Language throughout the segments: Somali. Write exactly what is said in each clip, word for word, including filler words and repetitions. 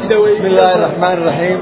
بسم الله الرحمن الرحيم.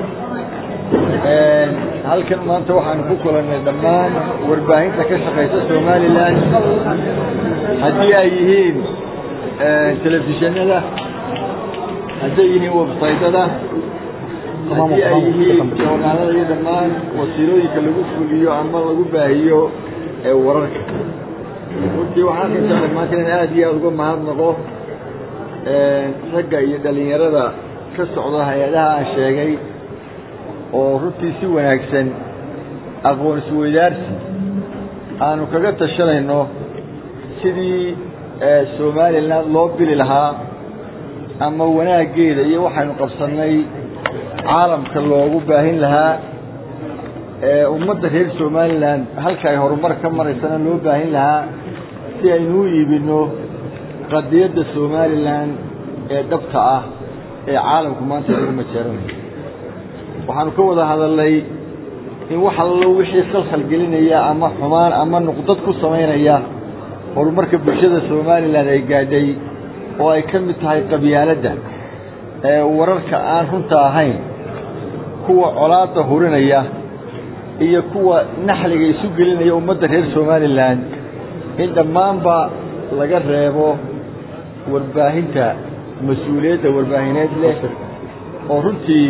halkan maanta waxaan ku kulanay dhammaan warbaahinta ka shaqeysa Soomaaliland hadii ay yihiin telefishinada hadii yihiin website-ada hadii ay yihiin joornaalada iyo dhammaan wasiilooyinka lagu fuliyo ama lagu baahiyo ee wararka runtii waxaan ka jeclahay maanta in aad iyo aad uga mahadnaqo ragga iyo dhalinyarada ka socda hay'adaha aan sheegay oo runtii si wanaagsan aqoon isweydaarsi aanu kaga tashanayno sidii Soomaaliland loo bili lahaa ama wanaageeda iyo waxaanu qabsanay caalamka loogu baahin lahaa ee ummadda reer Soomaaliland halka ay horumar ka maraysana loo baahin lahaa si aynu u iibino qadiyadda Soomaaliland ee dhabta ah ee caalamku maanta ugu majeeranayo waxaan ka wada hadalnay in waxa loo wixii khalkhal gelinaya ama xumaan ama nuqdad ku sameynaya horumarka bulshada Soomaaliland ay gaadhay oo ay ka mid tahay qabyaaladda ee wararka aan runta ahayn kuwa colaadda hurinaya iyo kuwa naxliga isu gelinaya ummadda reer Soomaaliland in dhammaanba laga reebo warbaahinta mas'uuliyadda warbaahineed leh oo runtii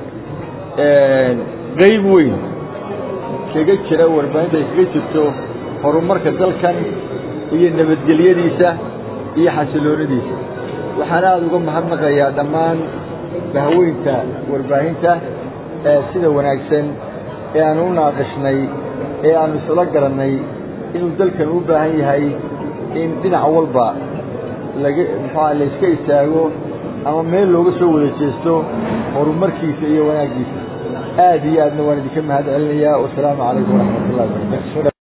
qayb weyn kaga jira warbaahinta kaga jirto horumarka dalkan iyo nabadgelyadiisa iyo xasiloonadiisa waxaan aad uga mahadnaqayaa dhammaan bahweynta warbaahinta ee sida wanaagsan ee aan u naaqashnay ee aan isla garanay inuu dalkan u baahan yahay in dhinac walba laga maxaa la iska istaago ama meel looga soo wada jeesto horumarkiisa iyo wanaagiisa aad iyo aadna waan idinka mahad celinayaa. Wassalaamu calaykum waraxmatullaahi wabarakaatuh.